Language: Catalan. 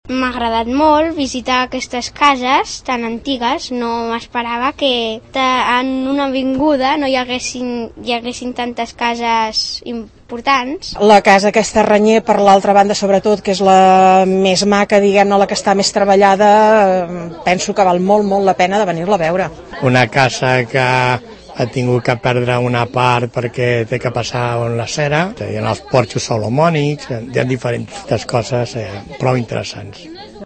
M'ha agradat molt visitar aquestes cases tan antigues. No m'esperava que en una avinguda no hi haguessin tantes cases importants. La casa aquesta Renyer, per l'altra banda, sobretot, que és la més maca, diguem-ne, la que està més treballada, penso que val molt, molt la pena de venir-la a veure. Una casa que ha tingut que perdre una part perquè té que passar en la cera, hi ha els porxos solomònics, hi ha diferents coses prou interessants.